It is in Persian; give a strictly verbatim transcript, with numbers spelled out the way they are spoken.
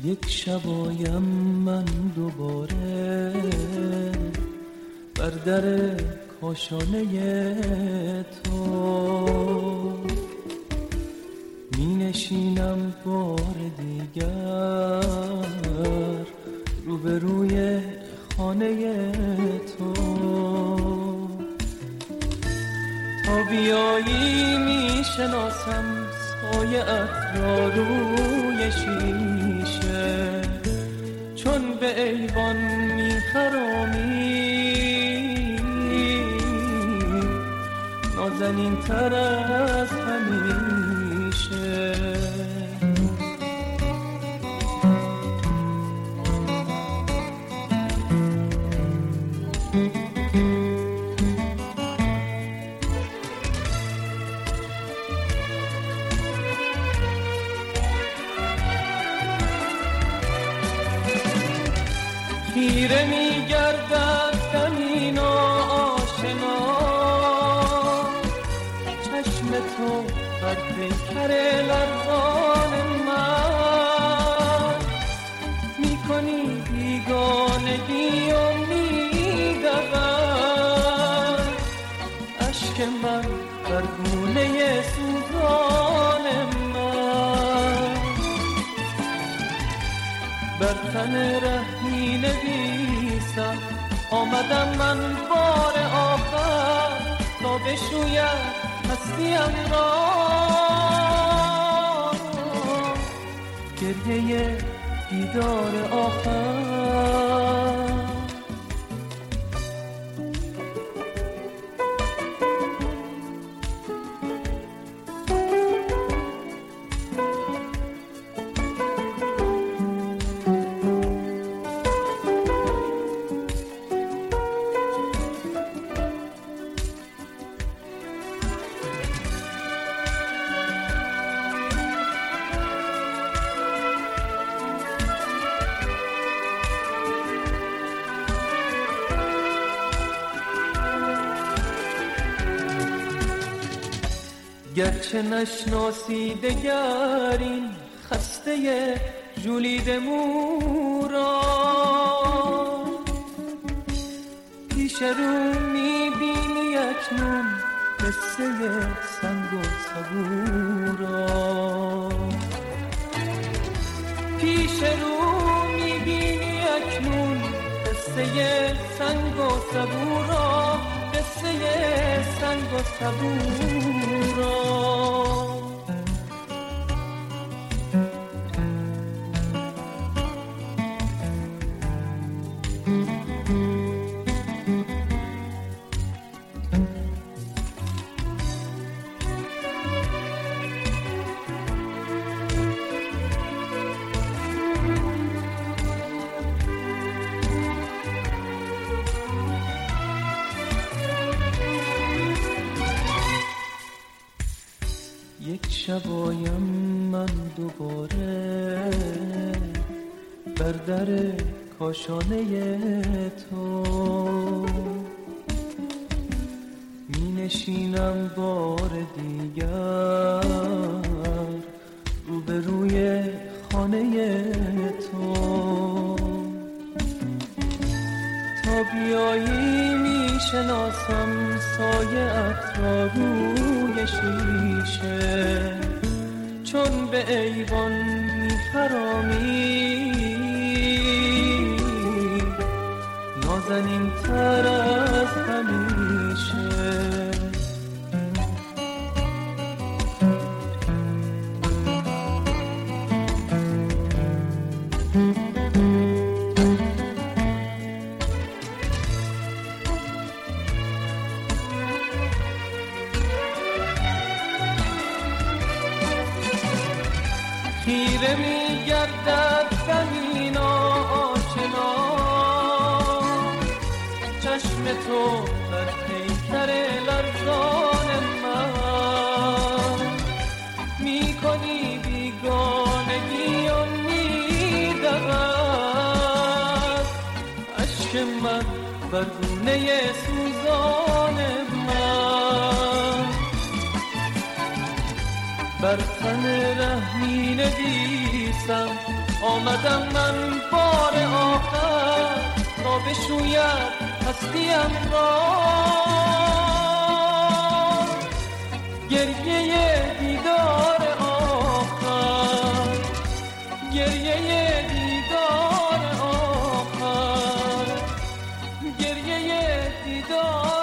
یک شبایم من دوباره بر در کاشانه تو می نشینم بار دیگر روبروی خانه تو. تا بیایی می شناسم سایه ات را روی شیشه، چون به ایوان می خرامی نازنین تر از همیشه. خیره می گردد زمین و آشنا، چشم تو بر پیکر لرزان من می کنی بیگانگی و می دود اشک من بر گونه سوزان من. بر تن رهمی نویسم آمدم من بار آخر تا بشویم هستیم را، گریه دیدار آخر. گرچه نشناسی دگر این خسته ژولیده مو را، پیش رو میبینی اکنون قصه سنگ و سبو را. پیش رو میبینی اکنون قصه سنگ و سبو را، قصه سنگ و سبو را. یک شبایم من دوباره بر در کاشانه تو می نشینم بار دیگر روبروی خانه تو. تا بیایی می شناسم سایه ات را روی شیشه، چون به ایوان می خرامی نازنین تر از همیشه. خیره می گردد زمین آشنا، چشم تو بر پیکر لرزان من می کنی بیگانگی و می دود اشک من بر گونه سوزان من. بر تن رحمی نویسم بوسم. آمدم من بار آخر تا بشوید هستیم را. گریه دیدار آخر، گریه دیدار آخر، گریه دیدار